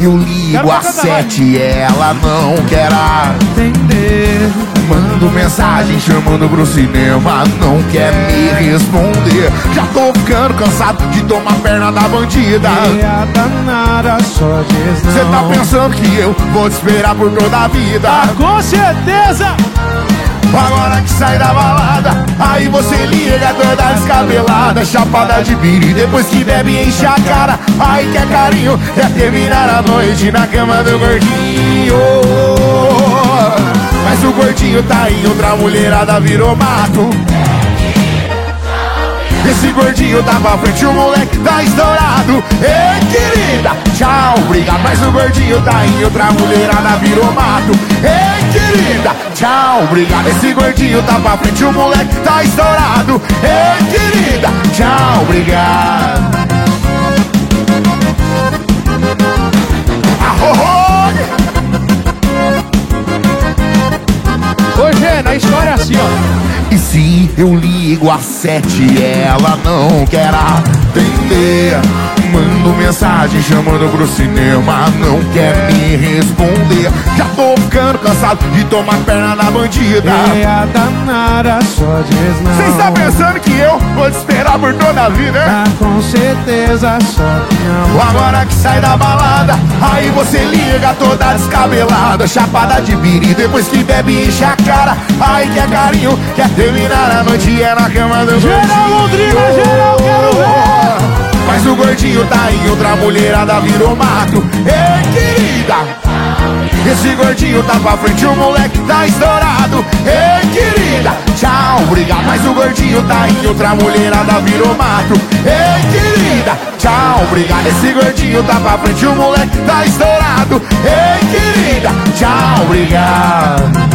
eu ligo às 7 e ela não quer atender. Mando mensagem chamando pro cinema, não quer me responder. Já tô ficando cansado de tomar perna da bandida. E a danada só diz não. Cê tá pensando que eu vou te esperar por toda a vida? Com certeza! Agora que sai da balada, aí você liga toda descabelada, chapada de biri, depois que bebe enche a cara. Aí quer carinho, quer terminar a noite na cama do gordinho. Mas o gordinho tá em outra mulherada, virou mato. Esse gordinho tá pra frente, o moleque tá estourado. Ei, querida, tchau, obrigado. Mas o gordinho tá em outra mulherada, virou mato. Ei, querida, tchau, obrigado. Esse gordinho tá pra frente, o moleque tá estourado. Ei, querida, tchau, obrigado. Hoje na história é assim, ó. E se eu ligo às 7 e ela não quer atender? Mando mensagem chamando pro cinema, não quer me responder. Já tô ficando cansado de tomar perna da bandida. E a danada só diz não. Cê está pensando que eu vou te esperar por toda a vida, né? Com certeza só que não. Agora que sai da balada, aí você liga toda descabelada, chapada de biri, depois que bebe enche a cara. Aí quer carinho, quer terminar a noite, é na cama do Geral Londrina, geral, quero ver. Mas o gordinho tá em outra mulherada, virou mato. Ei, querida, esse gordinho tá pra frente, o moleque tá estourado. Ei, querida, tchau, obrigado. Mas o gordinho tá em outra mulherada, virou mato. Ei, querida, tchau, obrigado. Esse gordinho tá pra frente, o moleque tá estourado. Ei, querida, tchau, obrigado.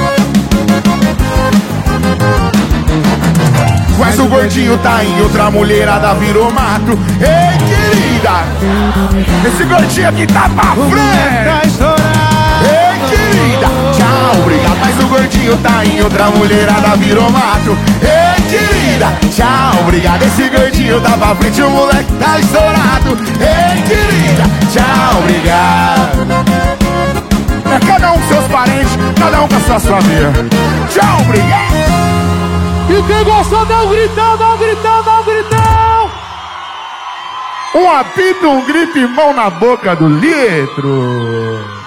Mas o gordinho tá em outra mulherada, virou mato. Ei, querida, esse gordinho aqui tá pra frente. Ei, querida, tchau, obrigado. Mas o gordinho tá em outra mulherada, virou mato. Ei, querida, tchau, obrigado. Esse gordinho tá pra frente, o moleque tá estourado. Ei, querida, tchau, obrigado. É cada um com seus parentes, cada um com a sua família. Tchau, obrigado. E quem gostou, dá um gritão, dá um gritão, dá um gritão! Um apito, um grito e mão na boca do litro.